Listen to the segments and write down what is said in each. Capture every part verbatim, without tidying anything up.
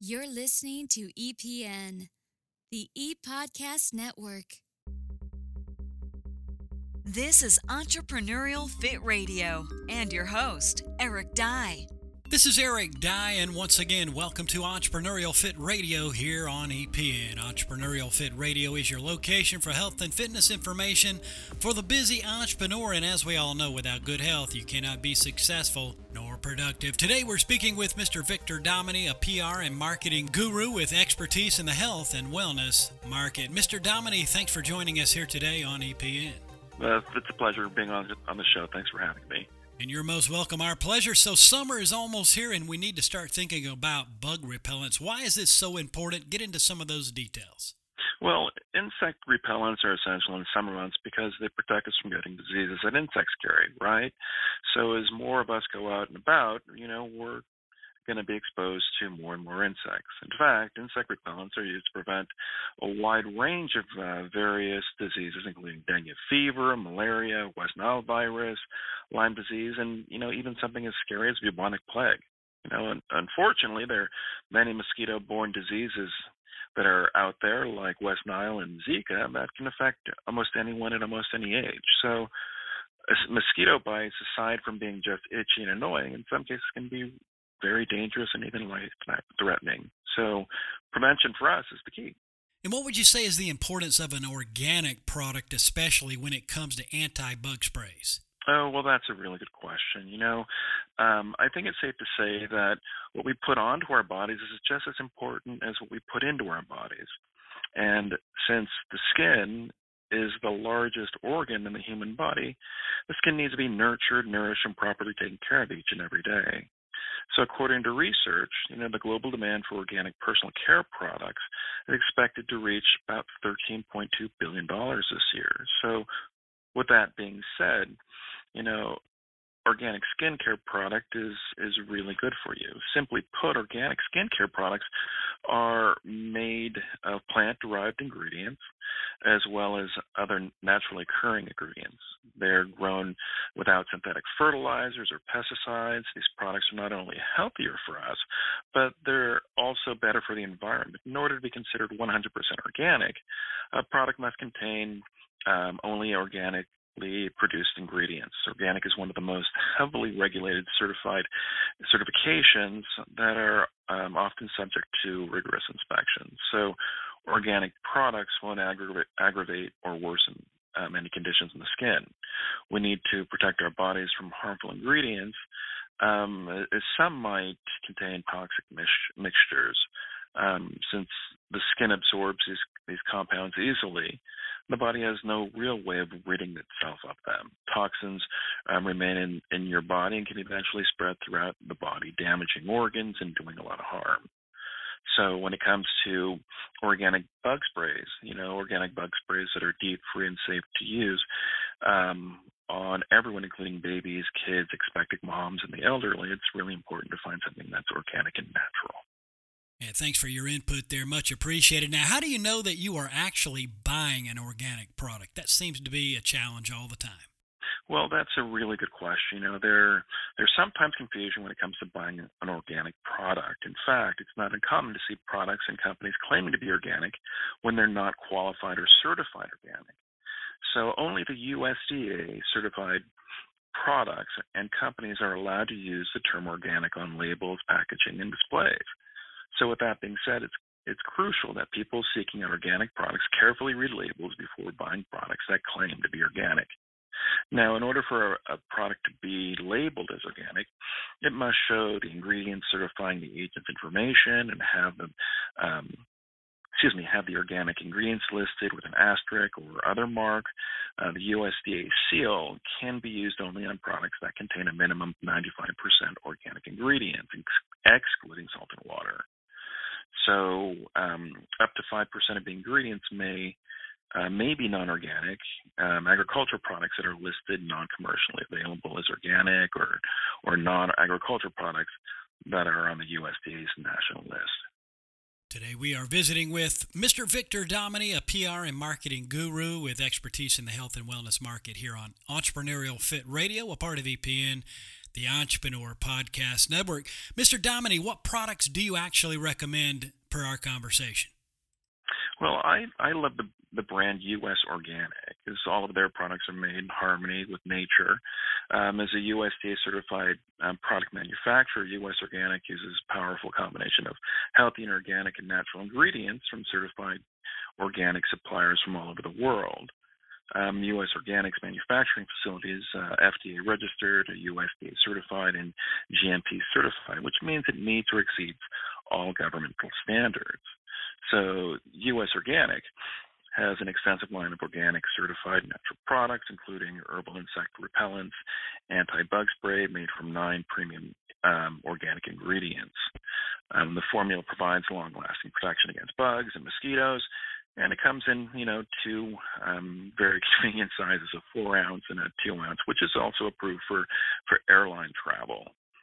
You're listening to E P N, the E-Podcast Network. This is Entrepreneurial Fit Radio and your host, Eric Dye. This is Eric Dye, and once again, welcome to Entrepreneurial Fit Radio here on E P N. Entrepreneurial Fit Radio is your location for health and fitness information for the busy entrepreneur, and as we all know, without good health, you cannot be successful nor productive. Today, we're speaking with Mister Victor Dominy, a P R and marketing guru with expertise in the health and wellness market. Mister Dominy, thanks for joining us here today on E P N. Uh, it's a pleasure being on on the show. Thanks for having me. And you're most welcome. Our pleasure. So summer is almost here, and we need to start thinking about bug repellents. Why is this so important? Get into some of those details. Well, insect repellents are essential in summer months because they protect us from getting diseases that insects carry, right? So as more of us go out and about, you know, we're going to be exposed to more and more insects. In fact, insect repellents are used to prevent a wide range of uh, various diseases, including dengue fever, malaria, West Nile virus, Lyme disease, and, you know, even something as scary as bubonic plague. You know, and unfortunately, there are many mosquito-borne diseases that are out there, like West Nile and Zika, that can affect almost anyone at almost any age. So mosquito bites, aside from being just itchy and annoying, in some cases can be very dangerous and even life-threatening. So prevention for us is the key. And what would you say is the importance of an organic product, especially when it comes to anti-bug sprays? Oh, well, that's a really good question. You know, um, I think it's safe to say that what we put onto our bodies is just as important as what we put into our bodies. And since the skin is the largest organ in the human body, the skin needs to be nurtured, nourished, and properly taken care of each and every day. So according to research, you know, the global demand for organic personal care products is expected to reach about thirteen point two billion dollars this year. So with that being said, you know, organic skincare product is, is really good for you. Simply put, organic skincare products are made of plant-derived ingredients as well as other naturally occurring ingredients. They're grown without synthetic fertilizers or pesticides. These products are not only healthier for us, but they're also better for the environment. In order to be considered one hundred percent organic, a product must contain um, only organic produced ingredients. Organic is one of the most heavily regulated certified certifications that are um, often subject to rigorous inspections. So organic products won't aggravate, aggravate or worsen um, any conditions in the skin. We need to protect our bodies from harmful ingredients, um, as some might contain toxic mix- mixtures. Um, since the skin absorbs these, these compounds easily, the body has no real way of ridding itself of them. Toxins um, remain in, in your body and can eventually spread throughout the body, damaging organs and doing a lot of harm. So when it comes to organic bug sprays, you know, organic bug sprays that are deep-free and safe to use um, on everyone, including babies, kids, expecting moms, and the elderly, it's really important to find something that's organic and natural. Yeah, thanks for your input there. Much appreciated. Now, how do you know that you are actually buying an organic product? That seems to be a challenge all the time. Well, that's a really good question. You know, there there's sometimes confusion when it comes to buying an organic product. In fact, it's not uncommon to see products and companies claiming to be organic when they're not qualified or certified organic. So only the U S D A certified products and companies are allowed to use the term organic on labels, packaging, and displays. So with that being said, it's it's crucial that people seeking out organic products carefully read labels before buying products that claim to be organic. Now, in order for a, a product to be labeled as organic, it must show the ingredients certifying the agent's information and have them, um, excuse me, have the organic ingredients listed with an asterisk or other mark. Uh, the U S D A seal can be used only on products that contain a minimum ninety-five percent organic ingredients, ex- excluding salt and water. So um, up to five percent of the ingredients may uh, may be non-organic. Um, agricultural products that are listed non-commercially available as organic or, or non-agricultural products that are on the U S D A's national list. Today we are visiting with Mister Victor Dominy, a P R and marketing guru with expertise in the health and wellness market here on Entrepreneurial Fit Radio, a part of E P N. the Entrepreneur Podcast Network. Mister Dominy, what products do you actually recommend per our conversation? Well, I, I love the the brand U S Organic, because all of their products are made in harmony with nature. Um, as a U S D A-certified um, product manufacturer, U S Organic uses a powerful combination of healthy and organic and natural ingredients from certified organic suppliers from all over the world. Um, U S Organic's manufacturing facility is uh, F D A registered, U S D A certified, and G M P certified, which means it meets or exceeds all governmental standards. So U S Organic has an extensive line of organic certified natural products, including herbal insect repellents, anti-bug spray made from nine premium um, organic ingredients. Um, the formula provides long-lasting protection against bugs and mosquitoes, and it comes in, you know, two um, very convenient sizes, a four ounce and a two ounce, which is also approved for, for airline travel.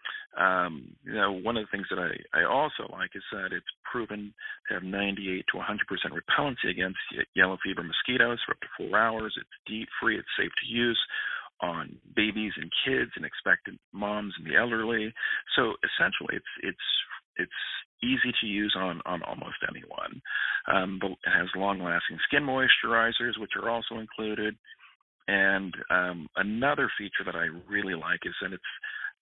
Um, you know, one of the things that I, I also like is that it's proven to have ninety-eight to one hundred percent repellency against yellow fever mosquitoes for up to four hours. It's DEET-free. It's safe to use on babies and kids and expectant moms and the elderly. So essentially, it's it's it's easy to use on, on almost anyone. Um, but it has long-lasting skin moisturizers, which are also included. And um, another feature that I really like is that it's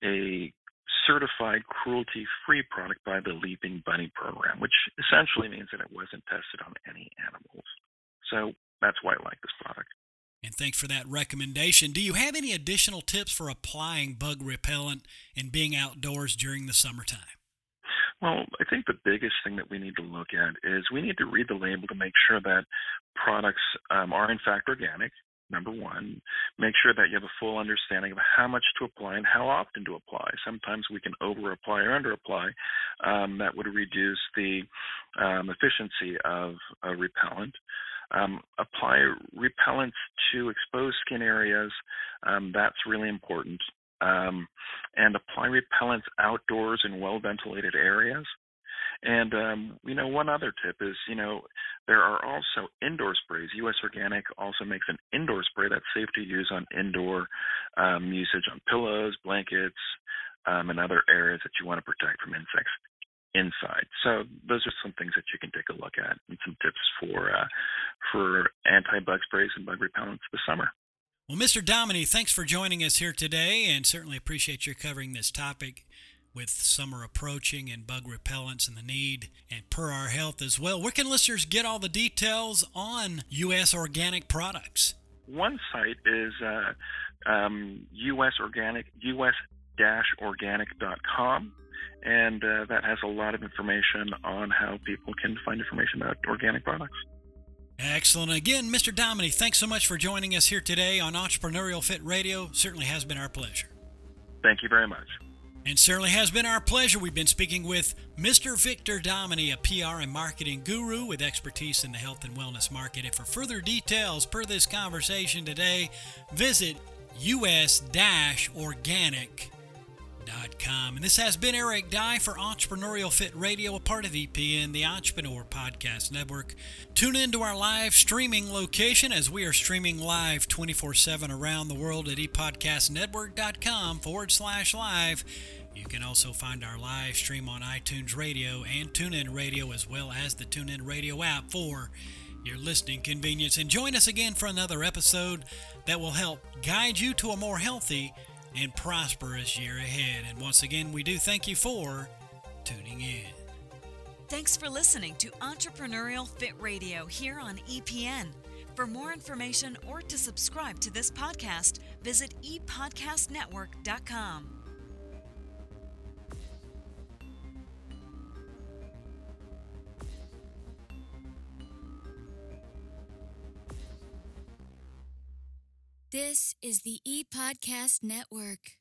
a certified cruelty-free product by the Leaping Bunny program, which essentially means that it wasn't tested on any animals. So that's why I like this product. And thanks for that recommendation. Do you have any additional tips for applying bug repellent and being outdoors during the summertime? Well, I think the biggest thing that we need to look at is we need to read the label to make sure that products um, are in fact organic. Number one, make sure that you have a full understanding of how much to apply and how often to apply. Sometimes we can over-apply or under-apply. Um, that would reduce the um, efficiency of a repellent. Um, apply repellents to exposed skin areas. Um, that's really important. Um, and apply repellents outdoors in well-ventilated areas. And, um, you know, one other tip is, you know, there are also indoor sprays. U S Organic also makes an indoor spray that's safe to use on indoor um, usage on pillows, blankets, um, and other areas that you want to protect from insects inside. So those are some things that you can take a look at and some tips for, uh, for anti-bug sprays and bug repellents this summer. Well, Mister Dominy, thanks for joining us here today, and certainly appreciate your covering this topic with summer approaching and bug repellents and the need and per our health as well. Where can listeners get all the details on U S Organic products? One site is uh, um, U S Organic, U S organic dot com, and uh, that has a lot of information on how people can find information about organic products. Excellent. Again, Mister Dominy, thanks so much for joining us here today on Entrepreneurial Fit Radio. Certainly has been our pleasure. Thank you very much. And certainly has been our pleasure. We've been speaking with Mister Victor Dominy, a P R and marketing guru with expertise in the health and wellness market. And for further details per this conversation today, visit U S organic dot com. And this has been Eric Dye for Entrepreneurial Fit Radio, a part of E P N, the Entrepreneur Podcast Network. Tune in to our live streaming location as we are streaming live twenty-four seven around the world at epodcastnetwork.com forward slash live. You can also find our live stream on iTunes Radio and TuneIn Radio, as well as the TuneIn Radio app for your listening convenience. And join us again for another episode that will help guide you to a more healthy and prosperous year ahead. And once again, we do thank you for tuning in. Thanks for listening to Entrepreneurial Fit Radio here on E P N. For more information or to subscribe to this podcast, visit e podcast network dot com. This is the E-Podcast Network.